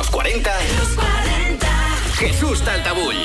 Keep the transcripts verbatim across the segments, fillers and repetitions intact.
los cuarenta. Los cuarenta. Jesús Taltabull.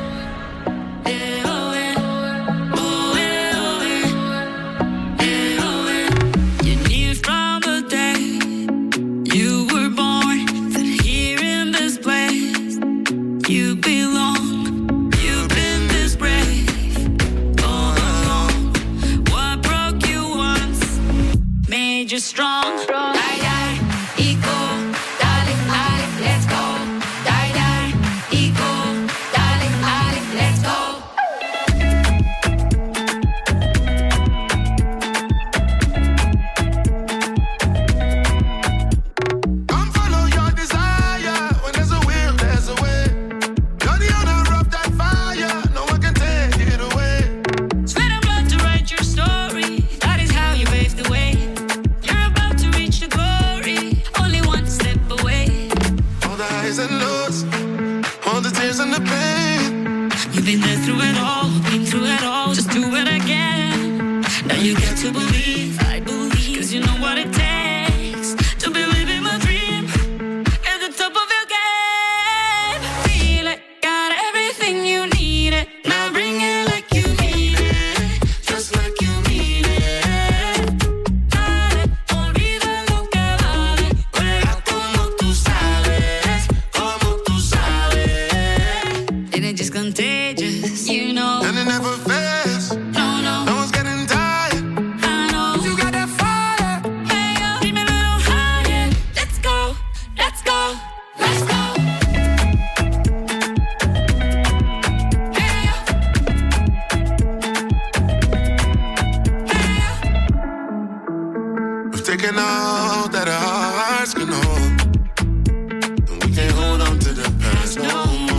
Strong, die, die, ego, darling, darling, let's go. Die, die, ego, darling, darling, let's go. Come follow your desire. When there's a will, there's a way. You're the owner of that fire. No one can take it away. Sweat and blood to write your story. That is how you pave the way. And lows, all the tears and the pain. You've been there through it all, been through it all. Just do it again. Now you get to believe, I believe, cause you know what it takes to believe in my dream. At the top of your game, feel it, got everything you need it. Now bring it like you mean it, just like you mean it. Dale, olvida lo que vale, juega como tú sabes. Just contagious, you know. And it never fails. No, no. No one's getting tired. I know. You got that fire. Hey, yo, give me a little higher. Let's go, let's go, let's go. Hey, yo. Hey, yo. We've taken all that our hearts can hold. And we can't hold on to the past no more.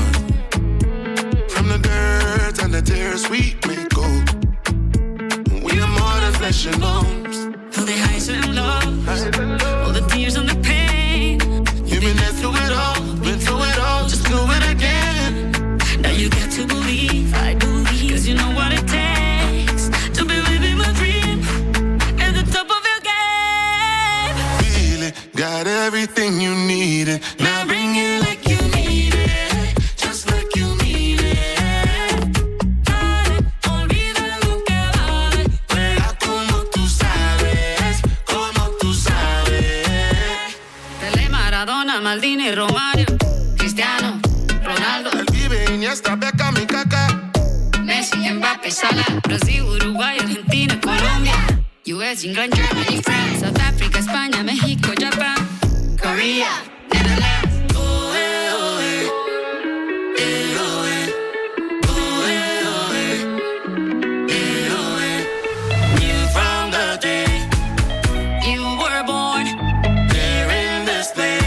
And the tears we may go. We are more than flesh and bones. All the highs and lows, all the tears and the pain. You've been there through it all, been through it all. Just do it again. Now you got to believe, I believe, cause you know what it takes to believe in my dream. At the top of your game, feel it, got everything you needed. Now bring it like you need it, just like you mean it. Maldini, Romario, Cristiano, Ronaldo. El Vive, Iniesta, Beckham y Kaká. Messi, Mbappé, Salah. Brasil, Uruguay, Argentina, Colombia. U S, England, Germany, France, South Africa, España, México, Japan, Korea, Netherlands. Oh, eh, oh, eh. Eh, oh, eh. Oh, eh, oh, eh. Eh, oh, eh. Knew from the day you were born there in this place.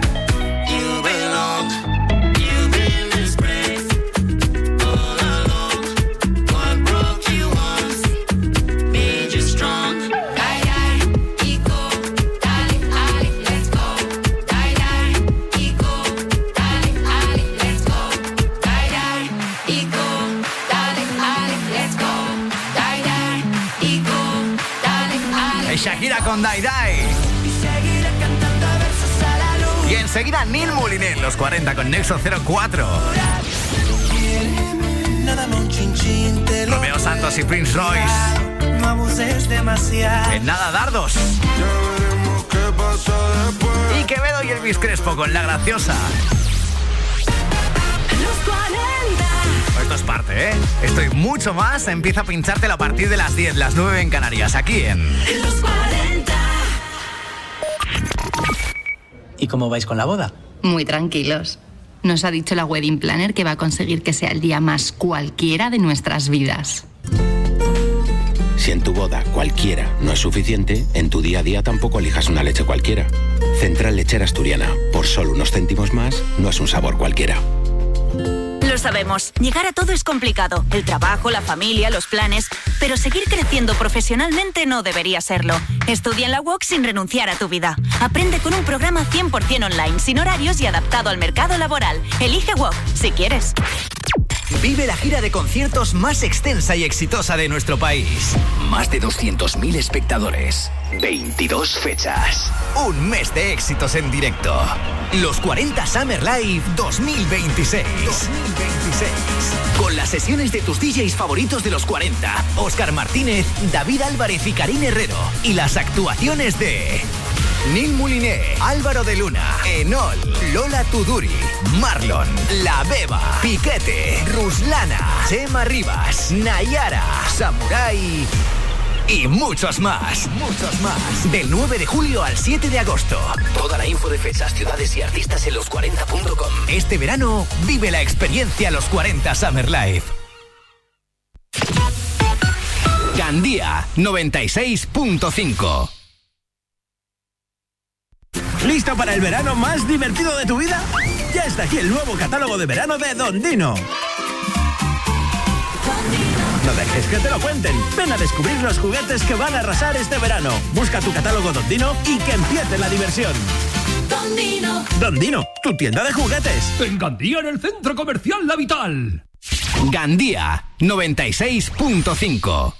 Shakira con Dai Dai. Y enseguida Neil Moliner, los cuarenta con Nexo cero cuatro. Romeo Santos y Prince Royce. En nada, Dardos. Y Quevedo y Elvis Crespo con La Graciosa. Esto es parte, ¿eh? Esto y mucho más empieza a pinchártelo a partir de las diez, las nueve en Canarias, aquí en... Los cuarenta. ¿Y cómo vais con la boda? Muy tranquilos. Nos ha dicho la wedding planner que va a conseguir que sea el día más cualquiera de nuestras vidas. Si en tu boda cualquiera no es suficiente, en tu día a día tampoco elijas una leche cualquiera. Central Lechera Asturiana. Por solo unos céntimos más, no es un sabor cualquiera. Lo sabemos, llegar a todo es complicado. El trabajo, la familia, los planes. Pero seguir creciendo profesionalmente no debería serlo. Estudia en la U O C sin renunciar a tu vida. Aprende con un programa cien por ciento online, sin horarios y adaptado al mercado laboral. Elige U O C, si quieres. Vive la gira de conciertos más extensa y exitosa de nuestro país. Más de doscientos mil espectadores. veintidós fechas. Un mes de éxitos en directo. Los cuarenta Summer Live dos mil veintiséis. dos mil veintiséis. Con las sesiones de tus D Js favoritos de los cuarenta. Óscar Martínez, David Álvarez y Karim Herrero. Y las actuaciones de... Neil Mouliné, Álvaro de Luna, Enol, Lola Tuduri, Marlon, La Beba, Piquete, Ruslana, Chema Rivas, Nayara, Samurai y muchos más, muchos más. Del nueve de julio al siete de agosto. Toda la info de fechas, ciudades y artistas en los cuarenta punto com. Este verano vive la experiencia Los cuarenta Summer Live. Gandía noventa y seis punto cinco. ¿Listo para el verano más divertido de tu vida? Ya está aquí el nuevo catálogo de verano de Don Dino. No dejes que te lo cuenten. Ven a descubrir los juguetes que van a arrasar este verano. Busca tu catálogo Don Dino y que empiece la diversión. Don Dino. Don Dino, tu tienda de juguetes. En Gandía, en el Centro Comercial La Vital. Gandía noventa y seis punto cinco.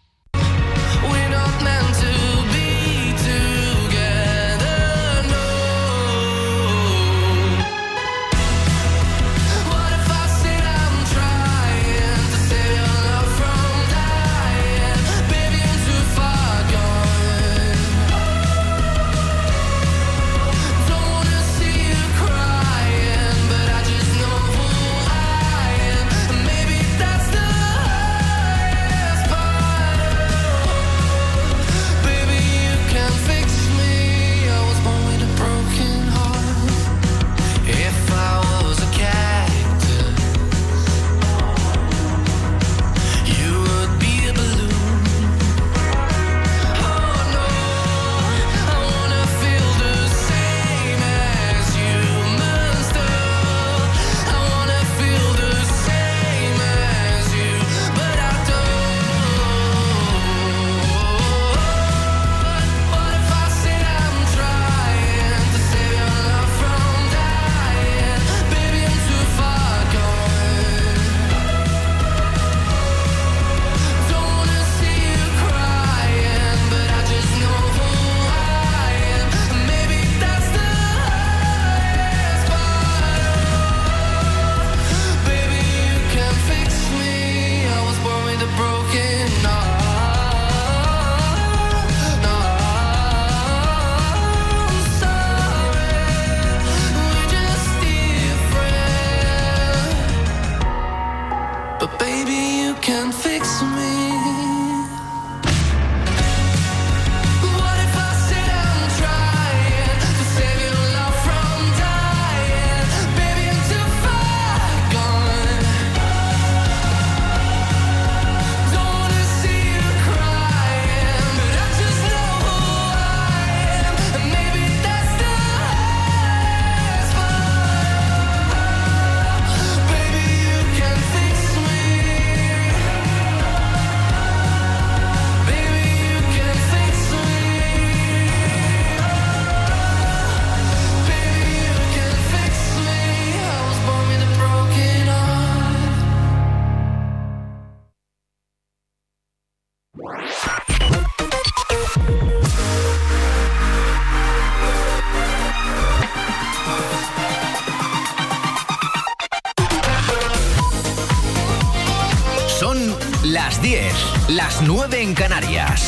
Las diez, las nueve en Canarias.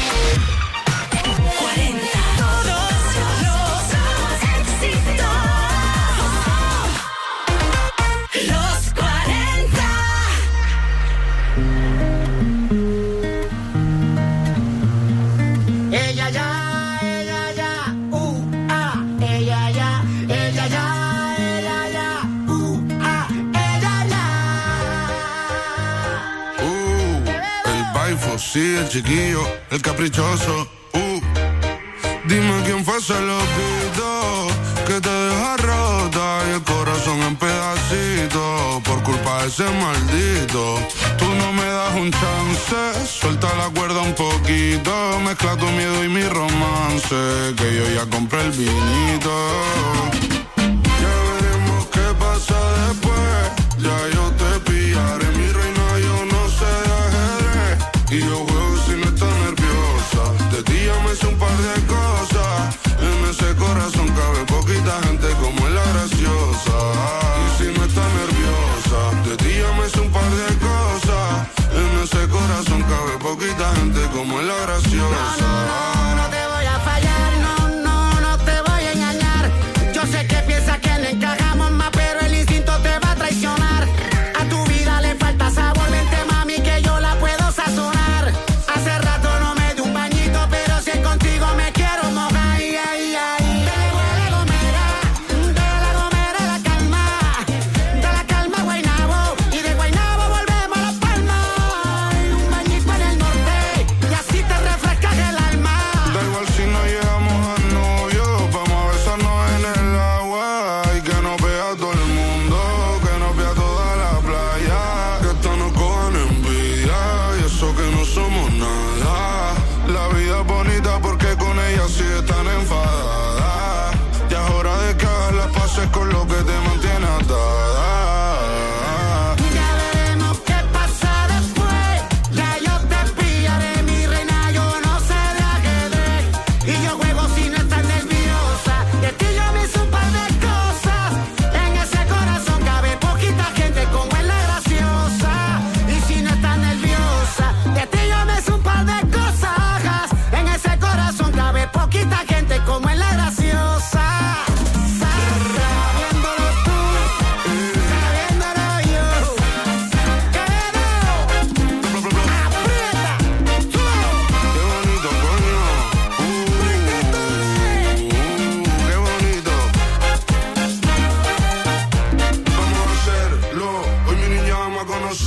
Sí, el chiquillo, el caprichoso. Uh. Dime quién fue ese loquito que te deja rota y el corazón en pedacitos por culpa de ese maldito. Tú no me das un chance, suelta la cuerda un poquito, mezcla tu miedo y mi romance, que yo ya compré el vinito. Ya veremos qué pasa después, ya yo te pillo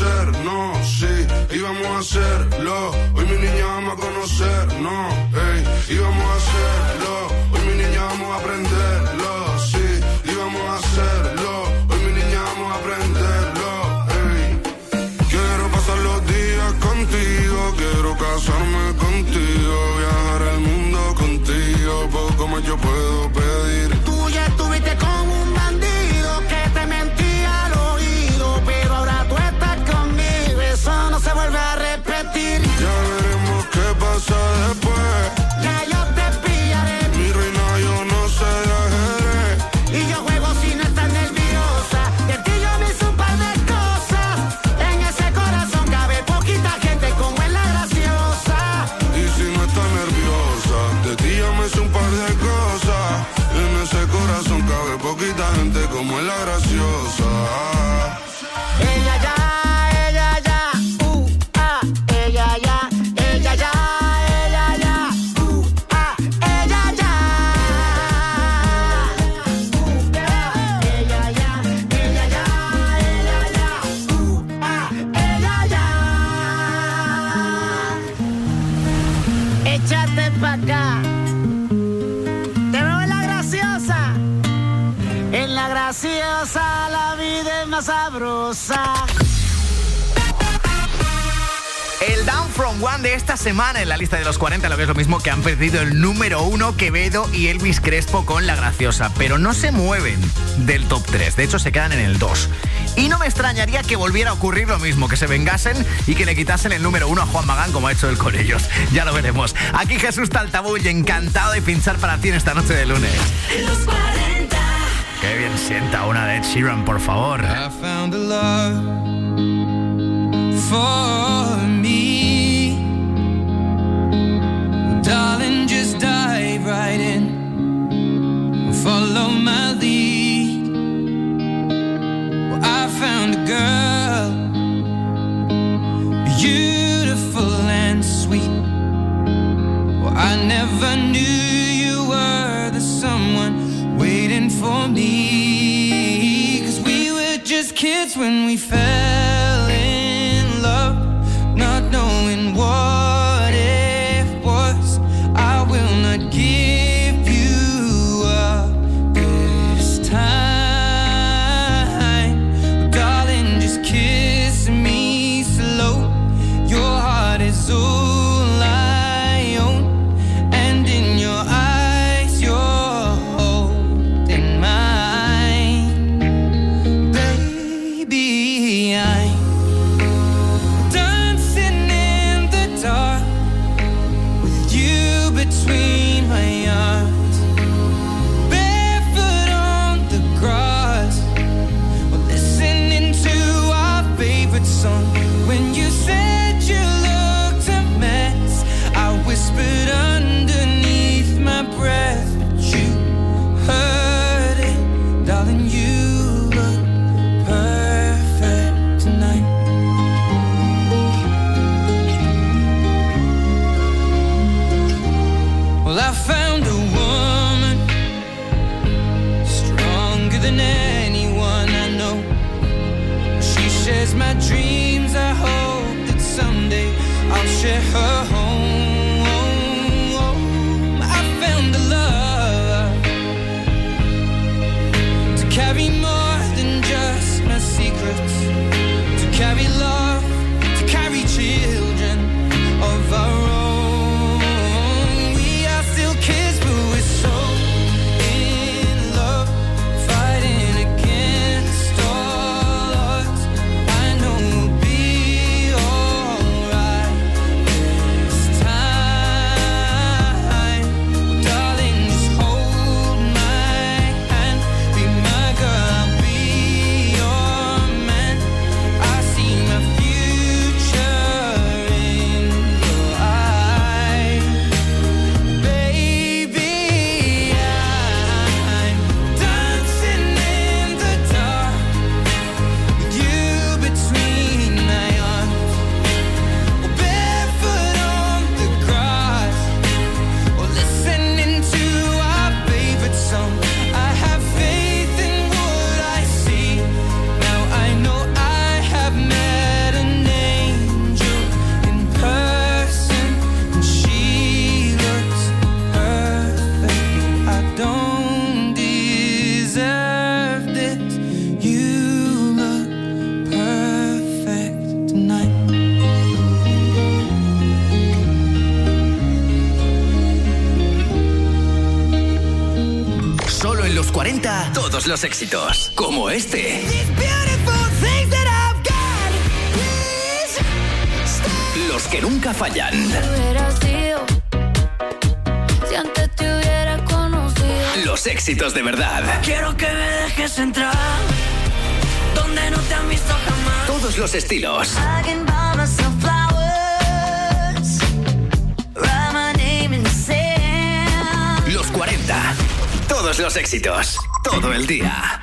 conocernos, sí, íbamos a hacerlo. Hoy mi niña vamos a conocernos, ey, íbamos a hacerlo. Hoy mi niña vamos a aprenderlo, sí, íbamos a hacerlo. Hoy mi niña vamos a aprenderlo, ey. Quiero pasar los días contigo, quiero casarme contigo, viajar el mundo contigo, poco más yo puedo pedir. Tú ya estuviste con un bandido que te mentía al oído, pero ahora tú estás conmigo, eso no se vuelve a repetir. Ya veremos qué pasa después. Ya yo te pillaré. Mi reina, yo no sé de ajedrez. Y yo juego si no estás nerviosa. De ti yo me hice un par de cosas. En ese corazón cabe poquita gente como es la graciosa. Y si no estás nerviosa, de ti yo me hice un par de cosas. En ese corazón cabe poquita gente como es la graciosa. Ella ya, ella ya, uh, ah, ella ya, ella ya, ella ya, uh, ah, ella ya, uh, ah, ella ya, ella ya, ella ya, uh, ah, ella ya. Échate pa' acá. Te veo en la graciosa. En la graciosa la vida es más sabrosa. El Down From One de esta semana en la lista de los cuarenta, lo que es lo mismo que han perdido el número uno Quevedo y Elvis Crespo con La Graciosa, pero no se mueven del top tres, de hecho se quedan en el dos. Y no me extrañaría que volviera a ocurrir lo mismo, que se vengasen y que le quitasen el número uno a Juan Magán como ha hecho él con ellos. Ya lo veremos. Aquí Jesús Taltabull, encantado de pinchar para ti en esta noche de lunes. Los cuarenta. Qué bien sienta una de Ed Sheeran, por favor. I found a love for me. Darling, just dive right in. Follow my lead. Well, I found a girl, beautiful and sweet. Well, I never knew you were the someone waiting for me. 'Cause we were just kids when we fell in love, not knowing what it was. I will not give you up this time. Darling, just kiss me slow. Your heart is all I own, and in your eyes you're holding mine. Baby, I'm dancing in the dark with you between my arms, barefoot on the grass, listening to our favorite song. When you said you looked a mess, I whispered underneath my breath, but you heard it, darling. You look perfect tonight. Well, I found a woman stronger than anyone I know. She shares my dreams. I hope that someday I'll share her home. I found a love to carry more than just my secrets, to carry love, to carry children of our own. We are still kids, but we're so in love, fighting against all odds. I know we'll be alright this todos los éxitos, como este. Los que nunca fallan. Si antes te hubiera conocido. Los éxitos de verdad. Quiero que me dejes entrar donde no te han visto jamás. Todos los estilos. I can buy myself flowers, write my name in the sand. Los cuarenta. Todos los éxitos. Todo el día.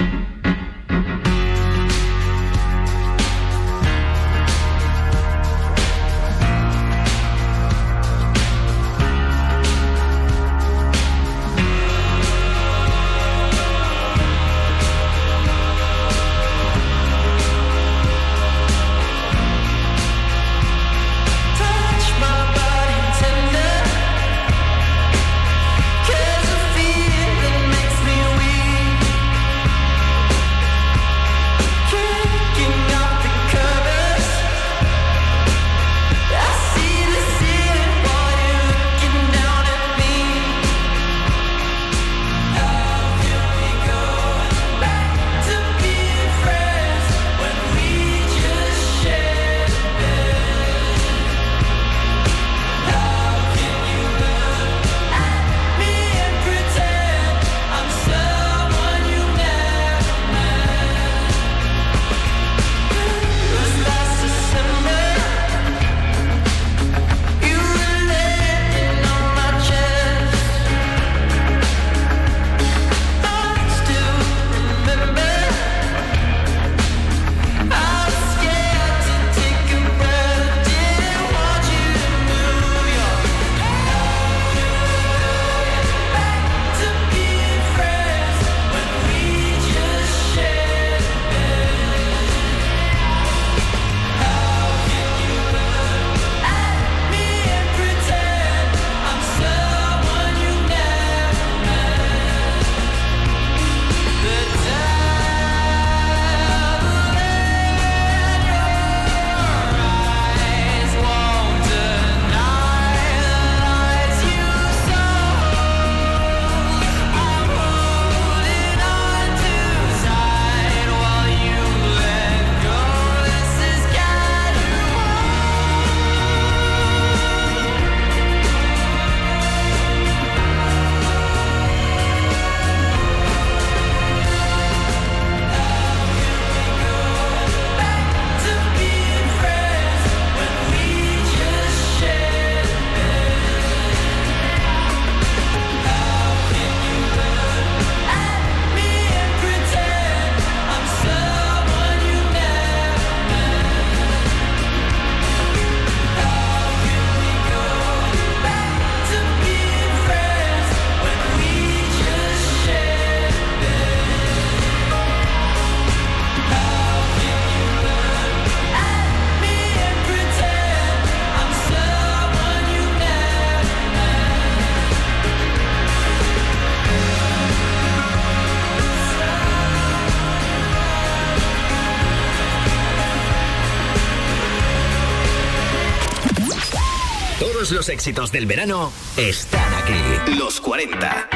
Todos los éxitos del verano están aquí. Los cuarenta.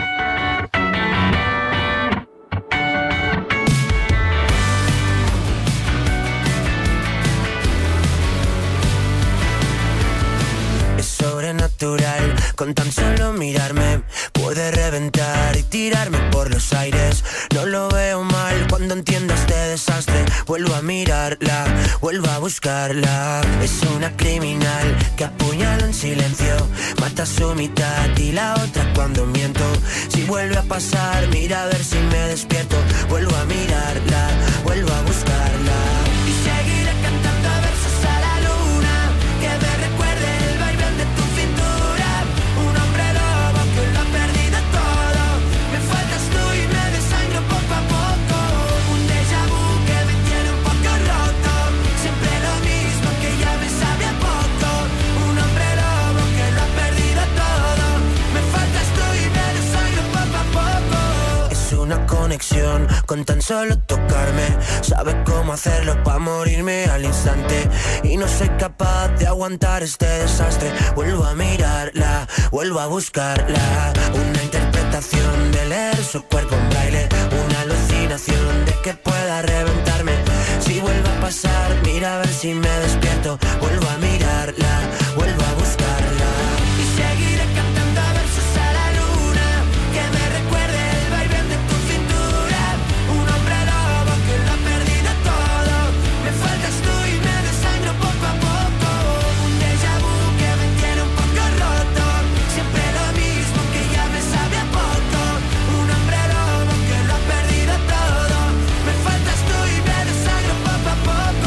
Es sobrenatural, con tan solo mirarme puede reventar y tirarme por los aires. No lo veo mal cuando entiendo este desastre. Vuelvo a mirarla, vuelvo a buscarla. Es una criminal que apuñala en silencio, mata a su mitad y la otra cuando miento. Si vuelve a pasar, mira a ver si me despierto. Vuelvo a mirarla, vuelvo a buscarla. Y seguiré cantando versos a la luna, que me recuerde el vaivén de tu cintura. Un hombre lobo que lo ha perdido todo. Me faltas tú y me desangro poco a poco. Un déjà vu que me tiene un poco roto. Siempre lo mismo que ya me sabe a poco. Un hombre lobo que lo ha perdido todo. Me faltas tú y me desangro poco a poco. Es una conexión con tan solo tocarme. Sabe cómo hacerlo pa' morirme al instante. Y no soy capaz de aguantar este desastre. Vuelvo a mirarla, vuelvo a buscarla. Una interpretación de leer su cuerpo en braille. Una luz mira a ver si me despierto. Vuelvo a mirarla, vuelvo a buscarla. Y seguiré cantando versos a la luna, que me recuerde el vaivén de tu cintura. Un hombre lobo que lo ha perdido todo. Me faltas tú y me desangro poco a poco. Un déjà vu que me tiene un poco roto. Siempre lo mismo que ya me sabe a poco. Un hombre lobo que lo ha perdido todo. Me faltas tú y me desangro poco a poco.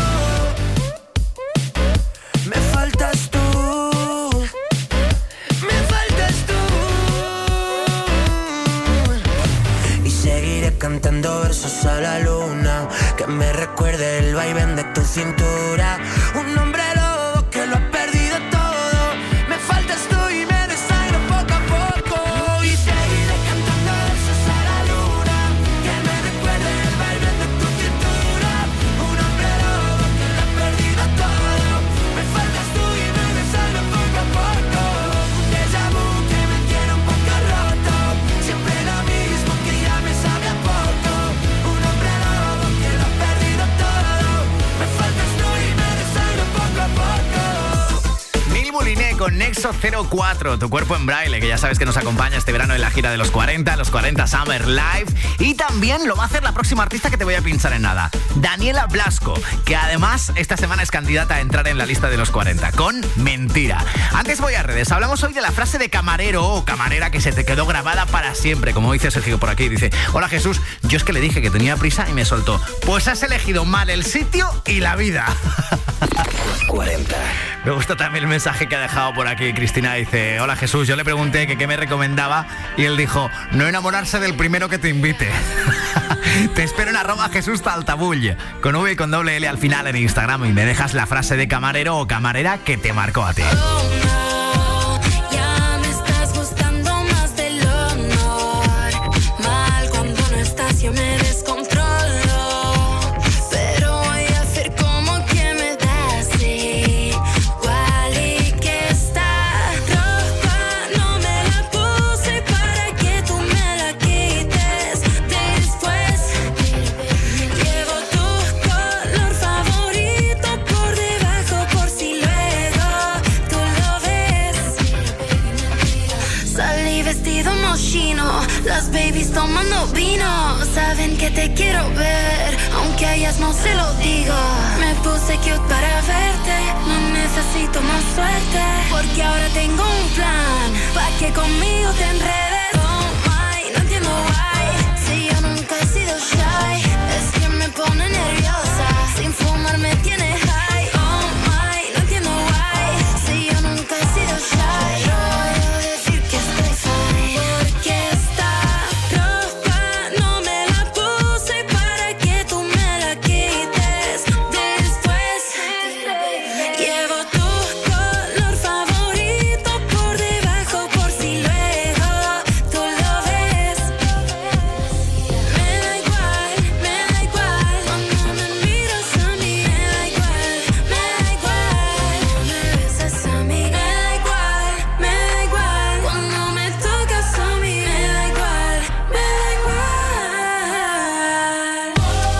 Me faltas tú. Me faltas tú. Y seguiré cantando versos a la luna, que me recuerde el vaivén de tu cintura. Un hombre lobo que lo ha perdido todo. Me faltas tú y me desangro poco a poco. Y seguiré cantando versos a la luna, que me recuerde el vaivén de tu cintura. Un hombre lobo que lo ha perdido todo. Me faltas tú y me desangro poco a poco. Un déjà vu que me tiene un poco roto. Siempre lo mismo que ya me sabe a poco. Un hombre lobo que lo ha perdido todo. Me faltas tú y me desangro poco a poco. Neil Mouliné con Nexo cero cuatro, tu cuerpo en braille, que ya sabes que nos acompaña este verano en la gira de los cuarenta, los cuarenta Summer Live. Y también lo va a hacer la próxima artista que te voy a pinchar en nada, Daniela Blasco, que además esta semana es candidata a entrar en la lista de los cuarenta con Mentira. Antes voy a redes, hablamos hoy de la frase de camarero o camarera que se te quedó grabada para siempre, como dice Sergio por aquí, dice: hola Jesús, yo es que le dije que tenía prisa y me soltó. Pues has elegido mal el sitio y la vida. cuarenta. Me gusta también el mensaje que ha dejado por aquí Cristina. Dice: hola Jesús, yo le pregunté que qué me recomendaba y él dijo: no enamorarse del primero que te invite. Te espero en arroba Jesús Taltabull, con V y con doble L al final en Instagram, y me dejas la frase de camarero o camarera que te marcó a ti. Ya me estás gustando más de lo normal. Cuando no estás yo me descontrolo, pero voy a hacer como que me das igual y que esta ropa no me la puse para que tú me la quites después. Llevo tu color favorito por debajo por si luego tú lo ves. Salí vestido mochino, las babies tomando vino. Saben que te quiero ver, aunque a ellas no se lo digo. Me puse cute para verte, no necesito más suerte, porque ahora tengo un plan, pa' que conmigo te enredes. Oh my, no entiendo why, si yo nunca he sido shy, es que me pone nerviosa, sin fumar me tiene high. Oh my, no entiendo why, si yo nunca he sido shy, yo voy a decir que estoy fine, porque esta ropa no me la puse para que tú me la quites después. Llevo tu color favorito por debajo por si luego tú lo ves. Me da igual, me da igual cuando me miras a mí. Me da igual, me da igual cuando me besas a mí. Me da igual, me da igual cuando me tocas a mí. Me da igual, me da igual.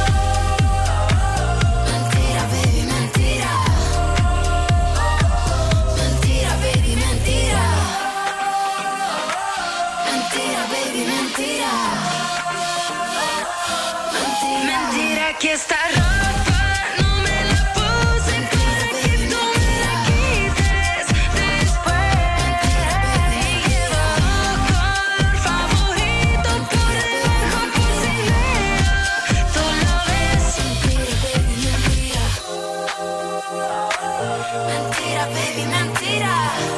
Mentira, baby, mentira. Mentira, baby, mentira. Mentira, baby, mentira. Mentira, mentira que esta ropa no me la puse para que tú me la quites después. Llevo tu color favorito por debajo por si luego tú lo ves. Mentira, baby, mentira.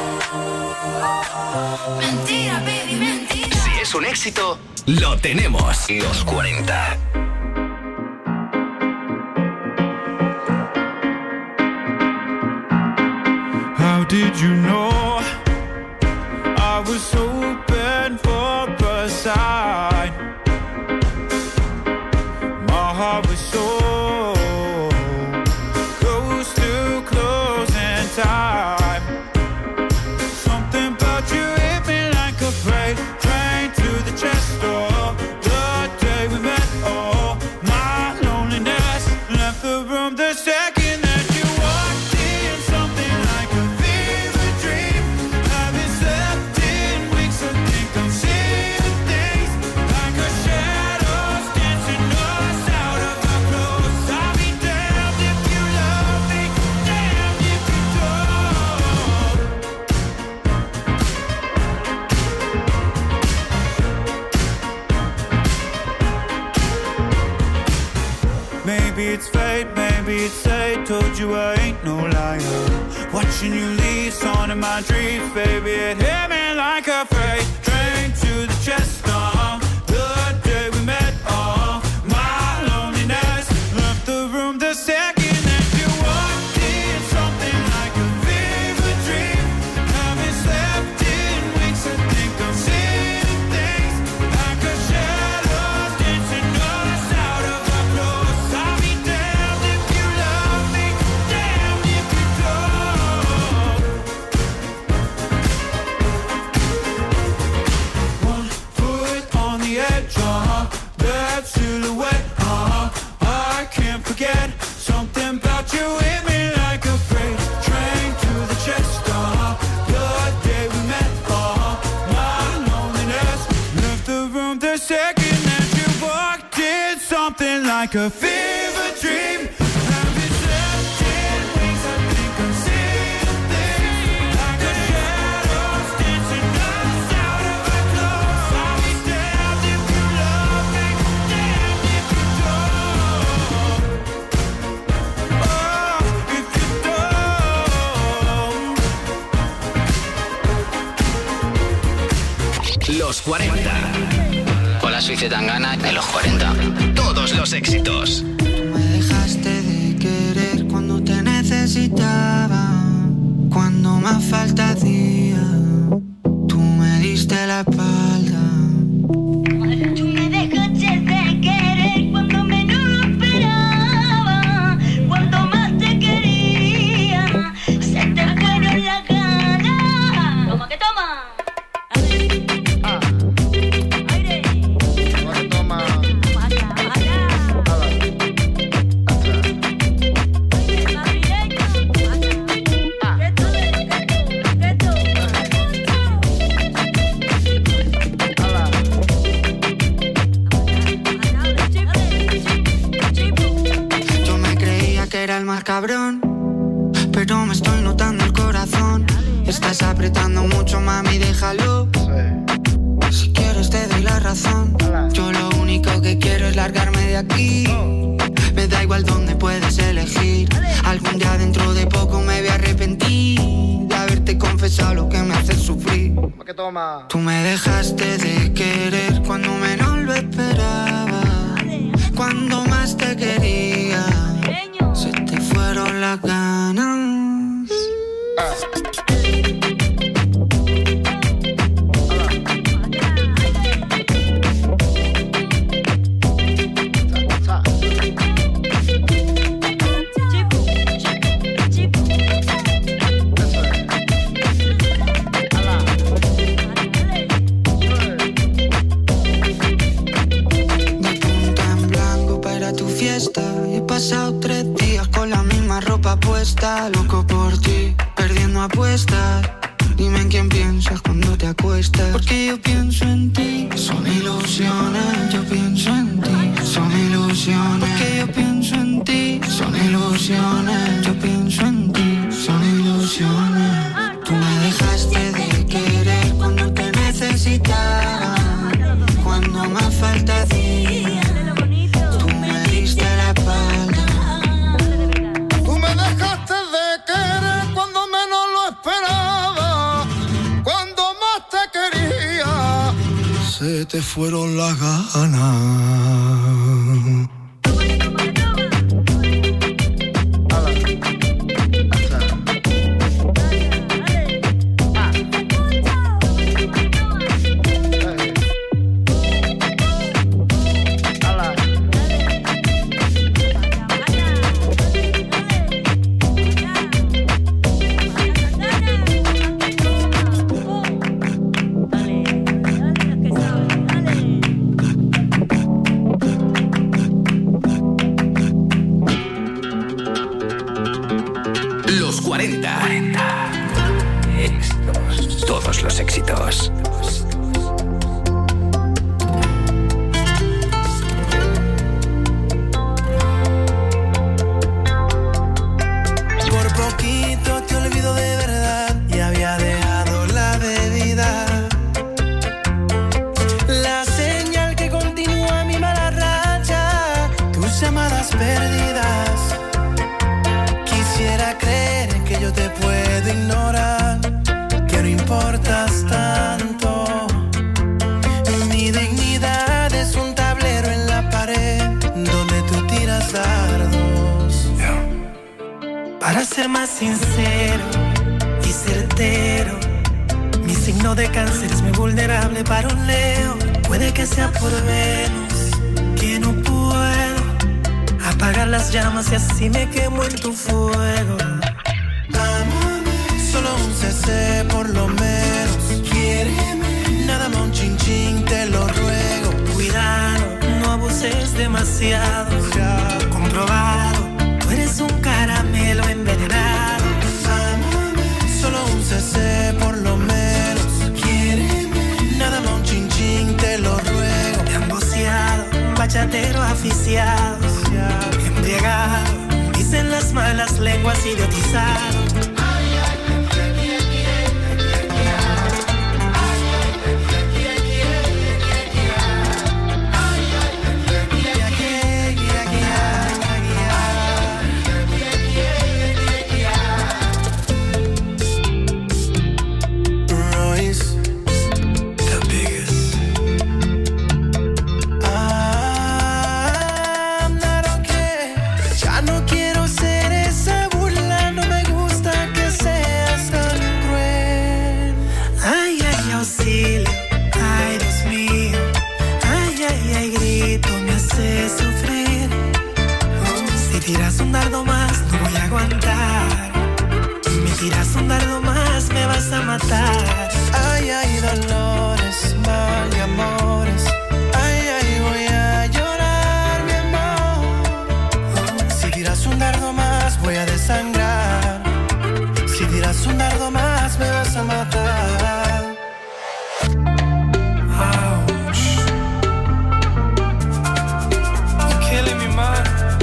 Mentira, baby, mentira. Si es un éxito, lo tenemos. Los cuarenta. How did you know I was open for a sign? My heart was so close to closing time. Something about you hit me like a freight train to the chest door. The day we met, oh, my loneliness left the room the second that you Maybe it's fate, maybe it's fate. Told you I ain't no liar. Watching you leave, on in my dreams, baby. It hit me like a freight train to the chest. Uh, the day we met, uh, my loneliness left the room the second that you walked in. Something like a fever dream. Haven't slept in weeks. I think I'm seeing things like a shadow dancing us out of our clothes. I'll be damned if you love me, damned if you don't. One foot on the edge, uh-huh. That silhouette, uh-huh. I can't forget. Something about you hit me like a freight train to the chest, uh-huh. The day we met, uh-huh. My loneliness left the room the second that you walked in. Something like a fever dream. Haven't slept in weeks. I think I'm seeing things like a shadows dancing us out of our clothes. I'll be damned if you love me, damned if you don't. Oh, if you don't. Los cuarenta. Hola, soy Zetangana de los cuarenta. Todos los éxitos. Me dejaste de querer cuando te necesitaba, cuando más falta hacía, tú me diste la espalda. Tú me dejaste de querer cuando menos lo esperaba, cuando más te quería, se te fueron las ganas. Toma que toma. Yo me creía que era el más cabrón, pero me estoy notando el corazón. Estás apretando mucho, mami, déjalo. Si quieres te doy la razón. Yo lo único que quiero es largarme de aquí. Me da igual dónde puedes elegir. Algún día dentro de poco me voy a arrepentir de haberte confesado lo que me hace sufrir. Tú me dejaste de querer cuando menos lo esperaba, cuando más te quería, se te fueron las ganas. Y he pasado tres días con la misma ropa puesta, loco por ti, perdiendo apuestas. Dime en quién piensas cuando te acuestas, porque yo pienso en ti. Son ilusiones, yo pienso en ti. Son ilusiones, porque yo pienso en ti. Son ilusiones, yo pienso en ti. Son ilusiones. Tú me dejaste de querer cuando te necesitaba, cuando más falta hacía. Tú me dejaste de querer cuando menos lo esperaba, cuando más te quería, se te fueron las ganas. Todos los éxitos. Por poquito te olvido de verdad y había dejado la bebida. La señal que continúa mi mala racha, tú tus llamadas perdidas. Quisiera creer que yo te puedo ignorar, que no importas tanto. Mi dignidad es un tablero en la pared donde tú tiras dardos. Para ser más sincero y certero, mi signo de cáncer es muy vulnerable para un Leo. Puede que sea por Venus, que no puedo apagar las llamas y así me quemo en tu fuego. Solo un C C por lo menos. Quiéreme, nada más un chin chin, te lo ruego. Cuidado, no abuses demasiado. Ya comprobado, tú eres un caramelo envenenado. Solo un C C por lo menos. Quiéreme, nada más un chin chin, te lo ruego. Emboceado, bachatero aficiado, embriagado, dicen las malas lenguas, idiotizado. Tiras un dardo más, no voy a aguantar. Me tiras un dardo más, me vas a matar. Ay, ay, dolores, mal y amores. Ay, ay, voy a llorar, mi amor. Si tiras un dardo más, voy a desangrar. Si tiras un dardo más, me vas a matar. Ouch. You're killing me, man.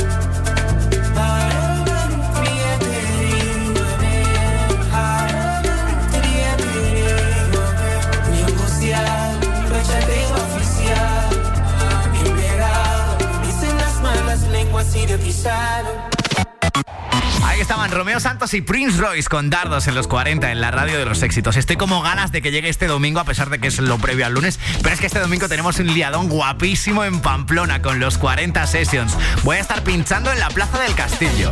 Ahí estaban Romeo Santos y Prince Royce con Dardos en los cuarenta en la radio de los éxitos. Estoy como ganas de que llegue este domingo, a pesar de que es lo previo al lunes, pero es que este domingo tenemos un liadón guapísimo en Pamplona con los cuarenta Sessions. Voy a estar pinchando en la Plaza del Castillo.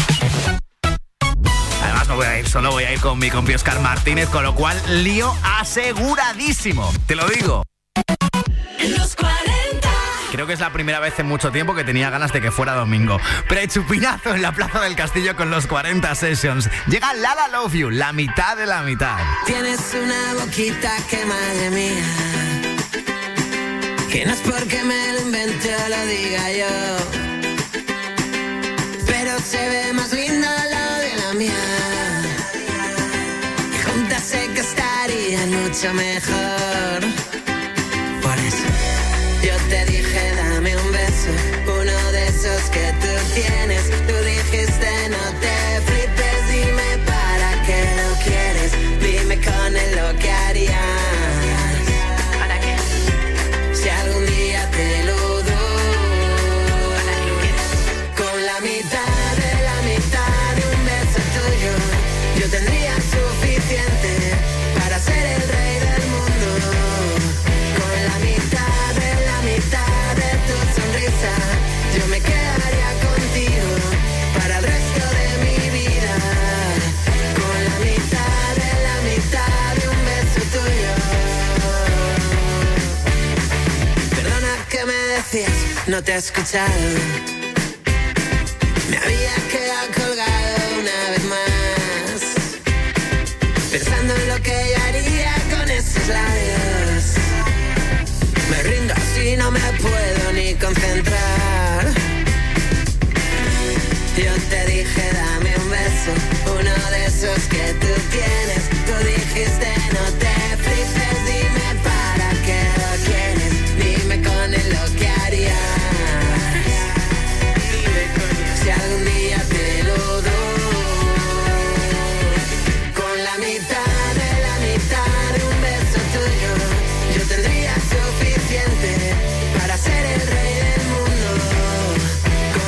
Además no voy a ir solo, voy a ir con mi compi Oscar Martínez, con lo cual lío aseguradísimo, te lo digo. Los cuarenta. Creo que es la primera vez en mucho tiempo que tenía ganas de que fuera domingo. Prechupinazo en la Plaza del Castillo con los cuarenta Sessions. Llega Lala Love You, la mitad de la mitad. Tienes una boquita que madre mía, que no es porque me lo invente o lo diga yo, pero se ve más linda la de la mía, y juntas sé que estarían mucho mejor. Por eso yo te dije dame un beso, uno de esos que tú tienes. Tú dijiste no te flipes, dime para qué lo quieres. Dime con él lo que harías. ¿Para qué? Si algún día te lo doy. ¿Para qué quieres? Con la mitad de la mitad de un beso tuyo, yo tendría suficiente para ser el rey del mundo. Con la mitad de la mitad de tu sonrisa, yo me quedaría contigo para el resto de mi vida. Con la mitad de la mitad de un beso tuyo. Perdona que me decías, no te he escuchado. Me había quedado colgado una vez más, pensando en lo que yo haría con esos labios. Me rindo así, no me puedo ni concentrar. Yo te dije dame un beso, uno de esos que tú tienes. Tú dijiste no te flipes, dime para qué lo quieres. Dime con él lo que harías. Si algún día te lo doy. Con la mitad de la mitad de un beso tuyo, yo tendría suficiente para ser el rey del mundo.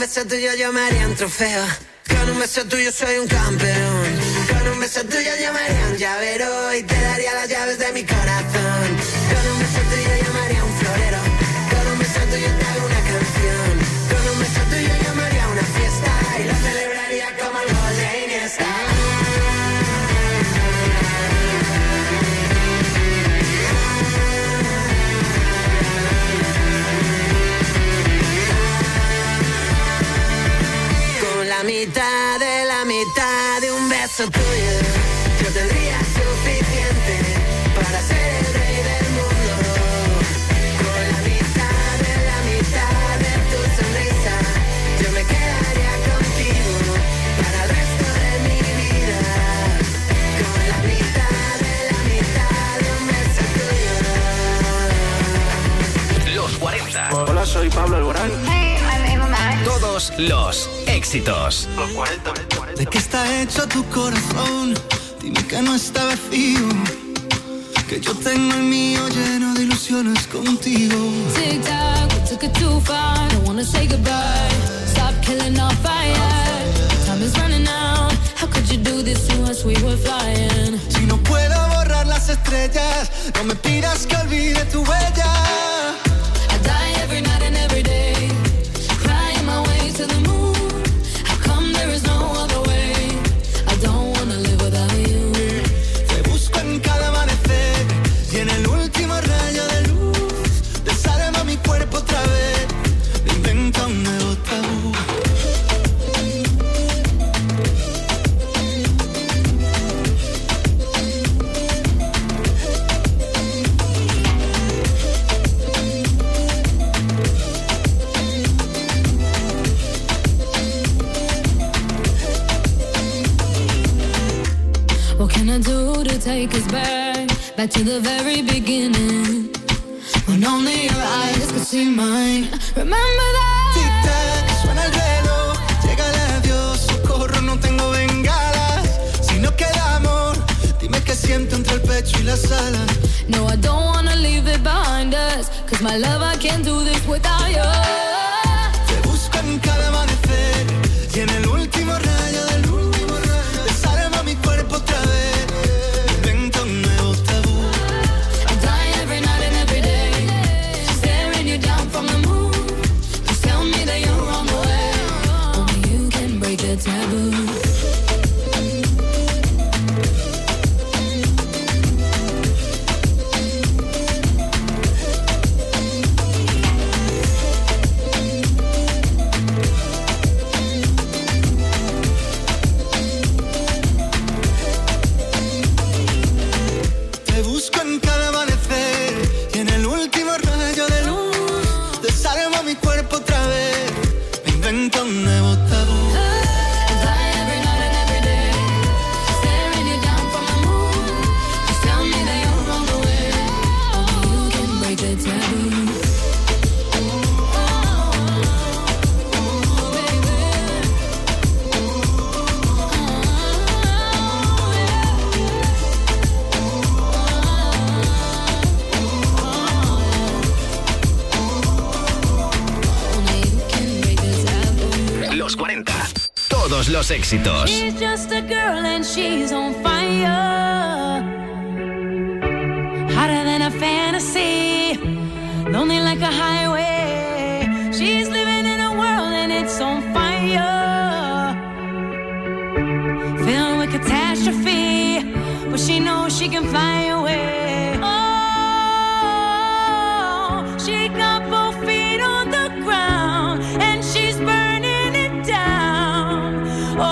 beso tuyo yo me haría un trofeo. Con un beso tuyo soy un campeón. Con un beso tuyo yo me haría un llavero y te daría las llaves de mi corazón. Con un beso tuyo yo me haría un florero. Con un beso tuyo te hago una canción. Con un beso tuyo yo me haría una fiesta y lo celebraría como el gol de Iniesta. La mitad de la mitad de un beso tuyo yo tendría suficiente para ser el rey del mundo. Con la mitad de la mitad de tu sonrisa yo me quedaría contigo para el resto de mi vida. Con la mitad de la mitad de un beso tuyo. Los cuarenta. Hola, soy Pablo Alborán. Todos los éxitos. Los cuarenta. ¿De qué está hecho tu corazón? Dime que no está vacío, que yo tengo el mío lleno de ilusiones contigo. Tic tac, we took it too far. Don't wanna say goodbye. Stop killing our fire. Time is running out. How could you do this to us? We were flying. Si no puedo borrar las estrellas, no me pidas que olvide tu huella. I die every night and every day, crying my way to the moon. How come there is no other way? I don't wanna live without you. Te busco en cada amanecer y en el último rayo de luz desarma mi cuerpo otra vez, me inventa un nuevo tabú. What can I do to take us back, back to the very beginning, when only your eyes could see mine? Remember that? Tic-tac, suena el reloj, llega el adiós, socorro, no tengo bengalas. Si no queda amor, dime qué siento entre el pecho y las alas. No, I don't wanna leave it behind us, cause my love, I can't do this without you. Te busco en cada amanecer y en el último rayo de luz desarma mi cuerpo otra vez, me inventa un nuevo tabú. I die every night and every day, staring you down from the moon. Just tell me that you're on the way, only you can break the taboo. Te busco en cada amanecer y en el último rayo de luz desarma mi cuerpo otra vez, me inventa un nuevo tabú. I die every night and every day, staring you down from the moon. Just tell me that you're on the way, only you can break the taboo. Los cuarenta. Todos los éxitos. She's just a girl and she's on fire, hotter than a fantasy, lonely like a highway. She's living in a world and it's on fire, filled with catastrophe, but she knows she can fly away. Oh, she got both feet on the ground and she's burning it down.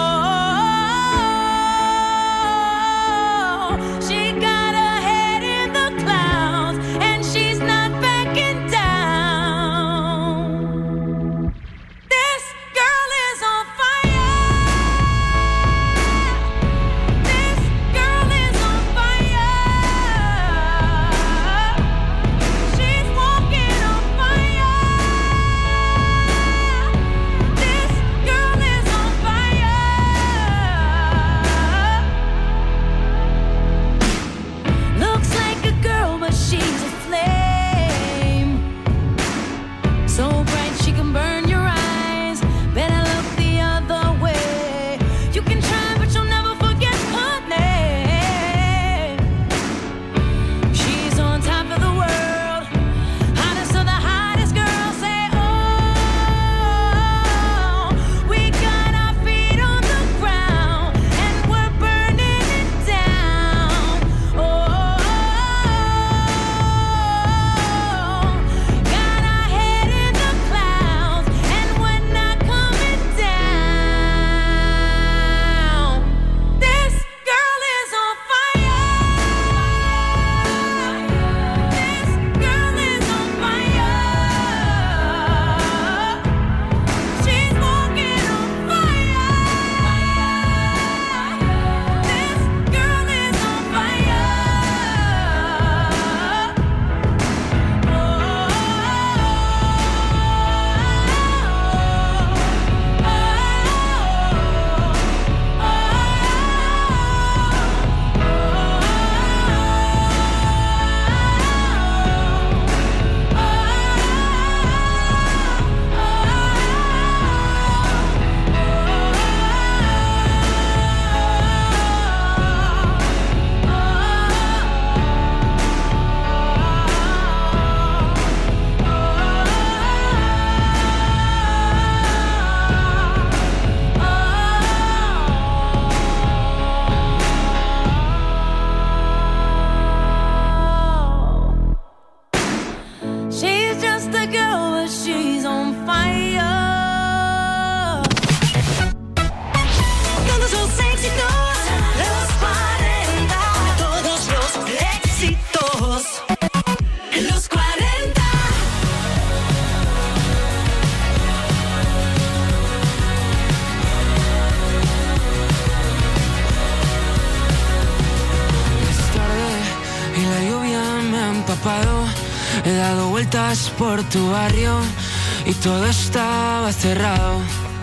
Oh, she got her head in the clouds and she's not backing down. This girl is on fire. This girl is on fire. vueltas por tu barrio y todo estaba cerrado.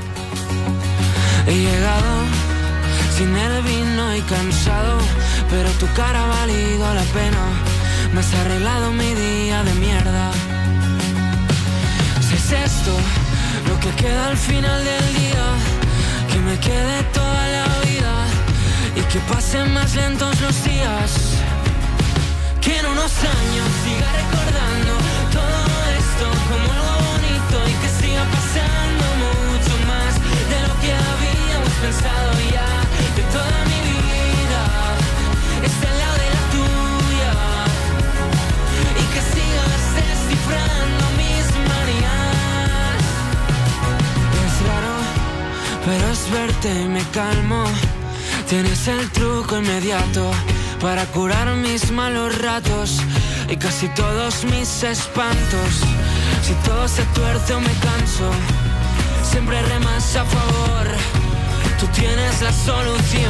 He llegado sin el vino y cansado, pero tu cara ha valido la pena. Me has arreglado mi día de mierda. Si es esto lo que queda al final del día, que me quede toda la vida y que pasen más lentos los días. Que en unos años siga recordando todo esto como algo bonito y que siga pasando mucho más de lo que habíamos pensado ya. De toda mi vida está al lado de la tuya y que sigas descifrando mis manías. Es raro, pero es verte y me calmo. Tienes el truco inmediato para curar mis malos ratos y casi todos mis espantos. Si todo se tuerce o me canso, siempre remas a favor. Tú tienes la solución.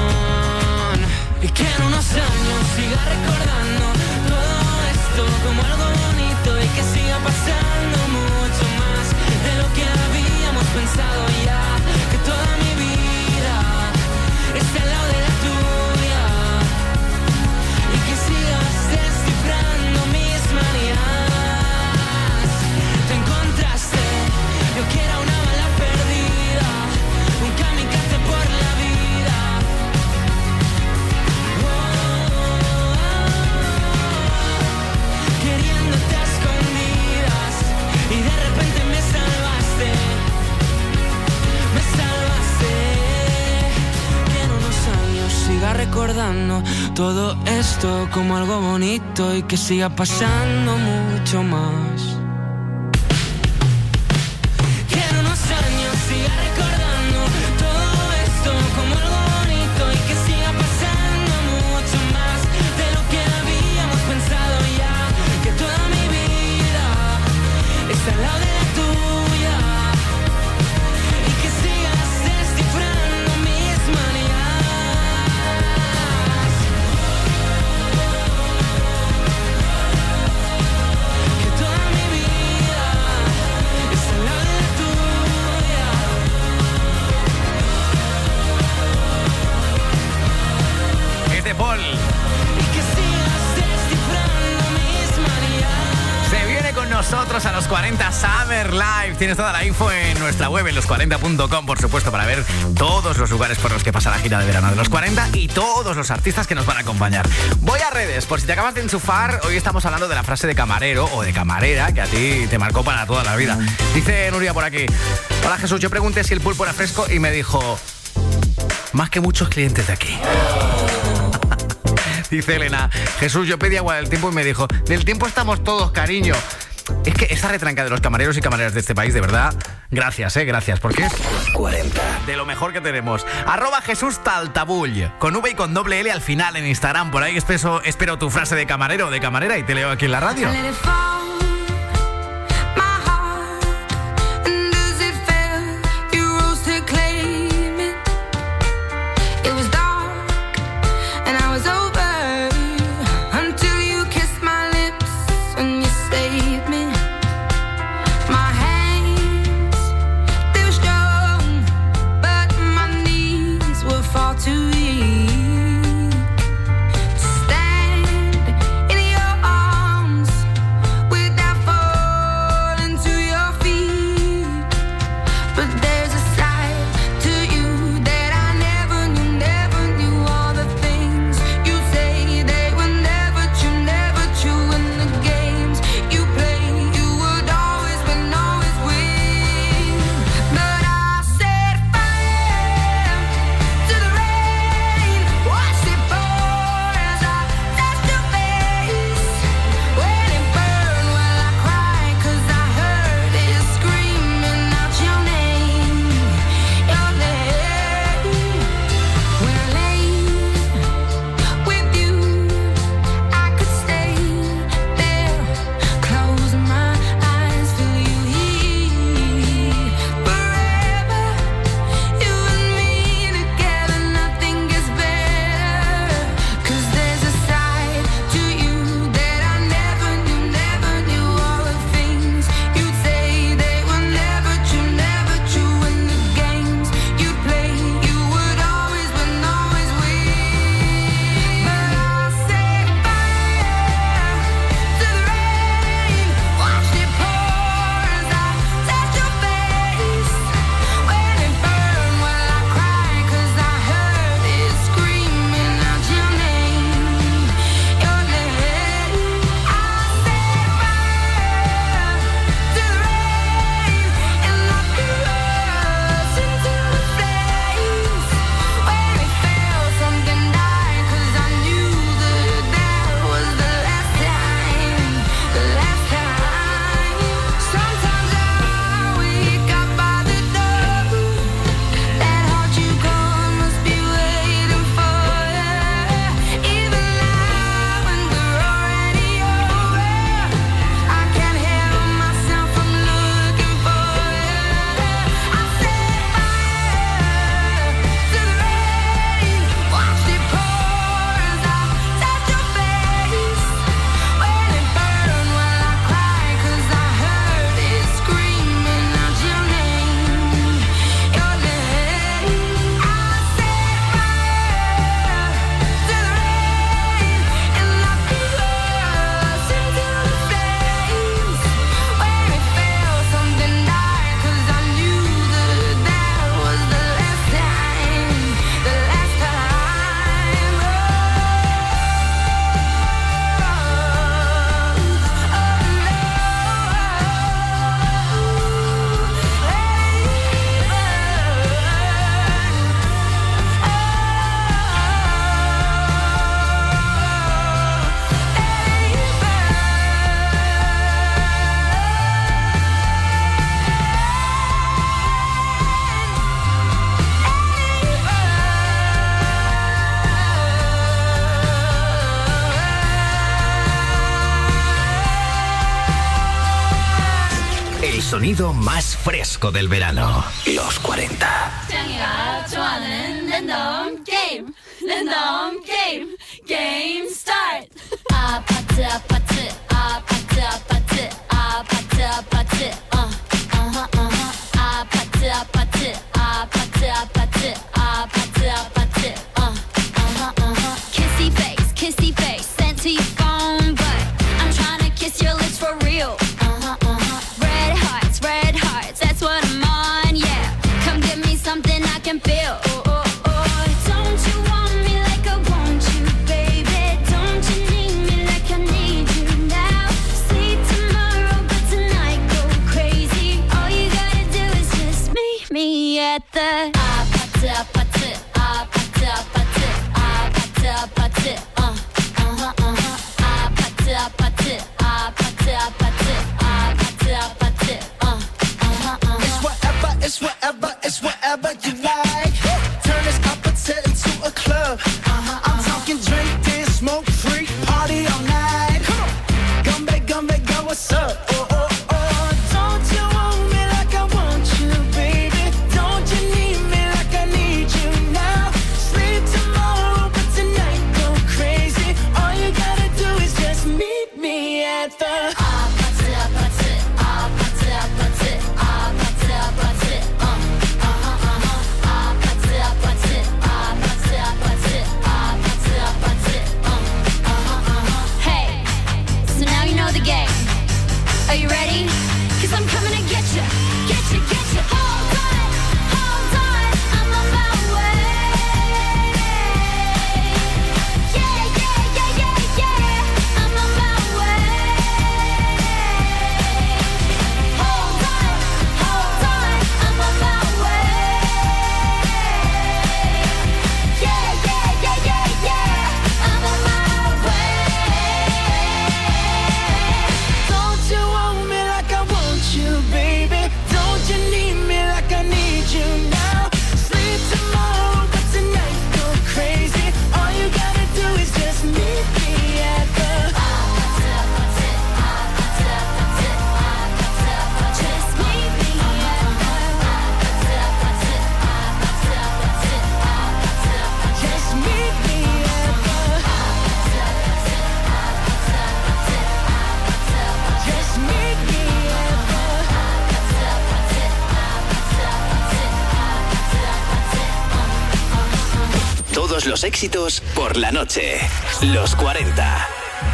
Y que en unos años siga recordando todo esto como algo bonito y que siga pasando mucho más de lo que habíamos pensado ya. Que toda mi vida esté al lado de la tuya y que sigas descifrando mis manías. Te encontraste, yo que era una bala perdida, un kamikaze por la vida. Oh, oh, oh, queriéndote a escondidas y de repente me salvaste, me salvaste. Que en unos años siga recordando todo esto como algo bonito y que siga pasando mucho más. Que en unos años siga recordando todo esto como algo bonito y que siga pasando mucho más de lo que habíamos pensado ya. Que toda mi vida está al lado de la tuya y que sigas descifrando mis manías. Que toda mi vida está al lado de la tuya. Es de Paul. Y que sigas descifrando mis manías. Se viene con nosotros a los cuarenta Summer Live. Tienes toda la info en nuestra web, en los cuarenta punto com, por supuesto, para ver todos los lugares por los que pasa la gira de verano de los cuarenta y todos los artistas que nos van a acompañar. Voy a redes, por si te acabas de enchufar. Hoy estamos hablando de la frase de camarero o de camarera que a ti te marcó para toda la vida. Dice Nuria por aquí: hola Jesús, yo pregunté si el pulpo era fresco y me dijo: más que muchos clientes de aquí. Dice Elena: Jesús, yo pedí agua del tiempo y me dijo: del tiempo estamos todos, cariño. Es que esa retranca de los camareros y camareras de este país, de verdad, gracias, eh, gracias, porque es cuarenta. de lo mejor que tenemos. Arroba Jesús Taltabull, con V y con doble L al final en Instagram. Por ahí espero, espero tu frase de camarero o de camarera y te leo aquí en la radio. Stand in your arms sonido más fresco del verano. Los cuarenta. 짱이가 좋아하는 랜덤 게임 랜덤 게임 게임 스타트 아파트 아파트 아파트 아파트 아파트 아파트 어 어허 어허 아파트 아파트 아파트 아파트 아파트 아파트 어 어허 어허 Kissy face kissy face sent to your phone but I'm trying to kiss your lips for real uh-huh uh-huh red hearts red hearts that's what I'm on yeah come give me something I can feel oh, oh, oh. Don't you want me like I want you baby don't you need me like I need you now sleep tomorrow but tonight go crazy all you gotta do is just meet me at the 아파트 아파트 아파트 아파트 아파트 아파트 어 어허 어허 아파트 아파트 아파트 아파트 아파트 아파트 어 어허 어허 It's whatever, it's whatever, it's whatever you like. Turn this opposite into a club. Uh-huh, I'm talking drink, dance, smoke, free, party all night. Come on, come back, come back, go, what's up? Oh, oh, oh, don't you want me like I want you, baby? Don't you need me like I need you now? Sleep tomorrow, but tonight go crazy. All you gotta do is just meet me at the 아파트 아파트 아파트 아파트 아파트 아파트 어 어허 어허 아파트 아파트 아파트 아파트 아파트 아파트 어 어허 어허 Hey, so now you know the game. Are you ready? Cause I'm coming to get you, get you, get you. Hold on, hold on, I'm on my way. Yeah, yeah, yeah, yeah, yeah, I'm on my way. Hold on, hold on, I'm on my way. Yeah, yeah, yeah, yeah, yeah, I'm on my way. Don't you want me like I want you, baby? Don't you need me like I need you now? Sleep tomorrow, but tonight go crazy. All you gotta do is just meet me at the Just meet me at Just meet me at the Just meet me at Todos los éxitos por la noche. Los cuarenta.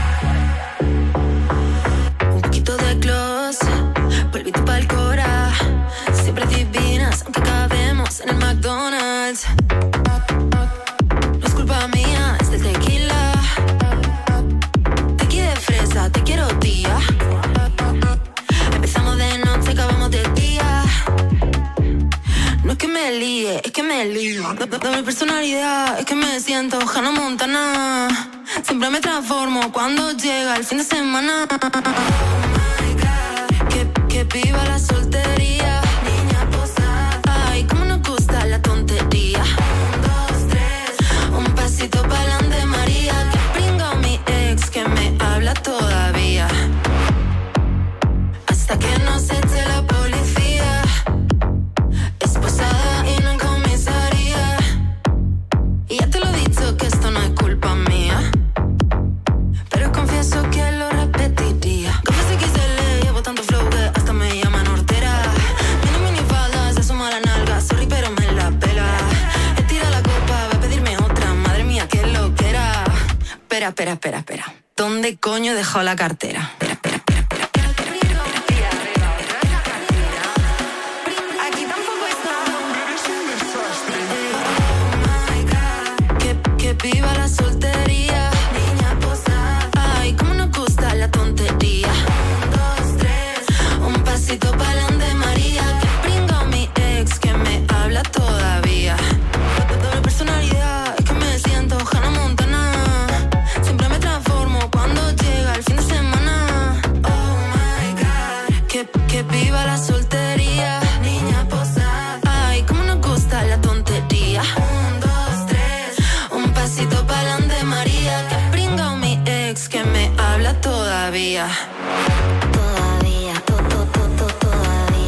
Un poquito de gloss, polvito pa'l cora. Siempre divinas, aunque acabemos en el McDonald's. No es culpa mía, es del tequila. Tequi de fresa, te quiero tía. Empezamos de noche, acabamos de día. No es que me líe, es que me lío. Dame personalidad, es que me siento Hannah Montana. Siempre me transformo cuando llega el fin de semana. Que, que viva la soltería. Niña posada. Ay, cómo nos gusta la tontería. Un, dos, tres. Un pasito pa'lante, María. Que pringa mi ex que me habla todavía. Hasta que nos eche la policía. Esposada y no en comisaría. Y ya te lo he dicho que esto no es culpa mía. Pero confieso que lo repetiría. Café X L, llevo tanto flow que hasta me llaman hortera. Tiene minifalda, se asoma la nalga. Sorry, pero me la pela. Estira la copa, va a pedirme otra. Madre mía, qué lo que era. Espera, espera, espera, espera. ¿Dónde coño he dejado la cartera? Espera, espera, espera, espera. Aquí tampoco está. Que, que viva la soltería. Niña posada. Ay, cómo nos gusta la tontería. Un, dos, tres. Un pasito pa'lante, María. Que pringa mi ex que me habla todavía. Doble personalidad, es que me siento Hannah Montana. Siempre me transformo cuando llega el fin de semana. Oh my God. Que, que viva la soltería. Niña posada. Ay, cómo nos gusta la tontería. Un, dos, tres. Un pasito pa'lante, María. Que pringa mi ex que me habla todavía. Todavía, to, to, to, to, todavía.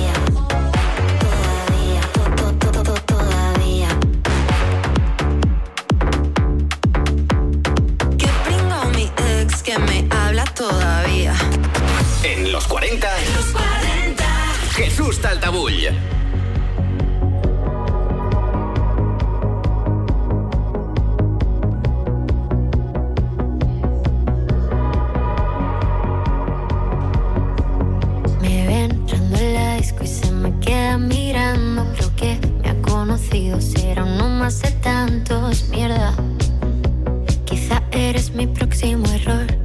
conocido, será uno más de tantos. Mierda, quizá eres mi próximo error.